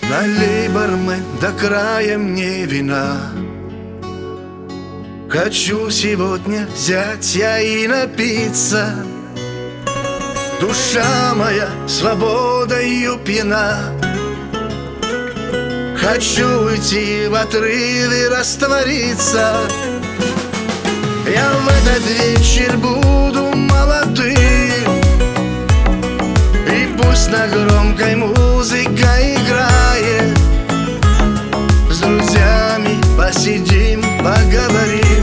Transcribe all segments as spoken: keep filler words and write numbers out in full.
Налей, бармен, до края мне вина. Хочу сегодня взять я и напиться. Душа моя свободою пьяна. Хочу уйти в отрыве, раствориться. Я в этот вечер буду молодым, и пусть на громкой музыка играет. С друзьями посидим, поговорим,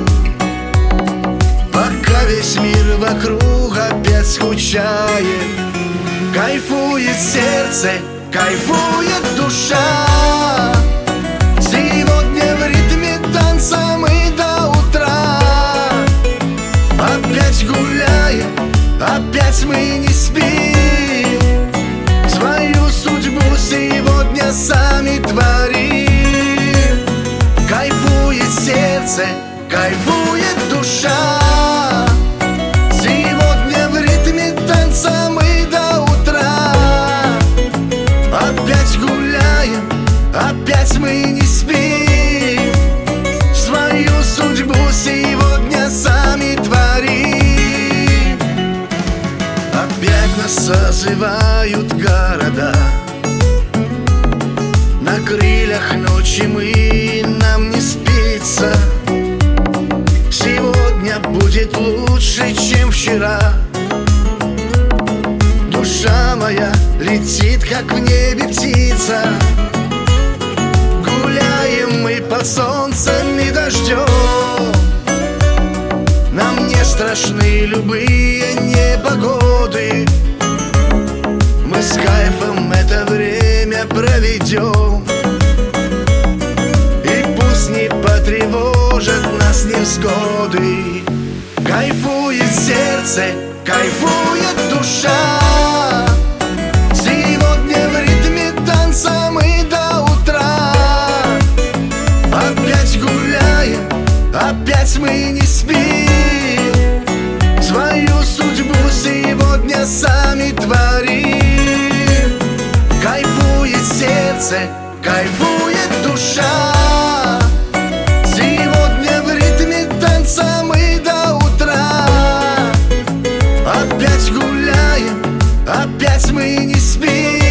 пока весь мир вокруг опять скучает. Кайфует сердце, кайфует душа. Сегодня в ритме танца мы до утра. Опять гуляем, опять мы не спим. Свою судьбу сегодня сами творим. Кайфует сердце, кайфует душа. Сегодня в ритме танца мы до утра. Опять гуляем, опять мы не спим. Свою судьбу сегодня сами творим. Опять нас созывают города. На крыльях ночи мы, нам не спится. Сегодня будет лучше, чем вчера. Душа моя летит, как в небе птица. Гуляем мы под солнцем и дождем. Нам не страшны любые непогоды. Мы с кайфом это время проведем. И пусть не потревожат нас невзгоды. Кайфует сердце, кайфует душа. Сегодня в ритме танца мы до утра. Опять гуляем, опять мы не спим. Свою судьбу сегодня сами творим. Кайфует сердце, кайфует душа. Сегодня в ритме танца мы до утра. Опять гуляем, опять мы не спим.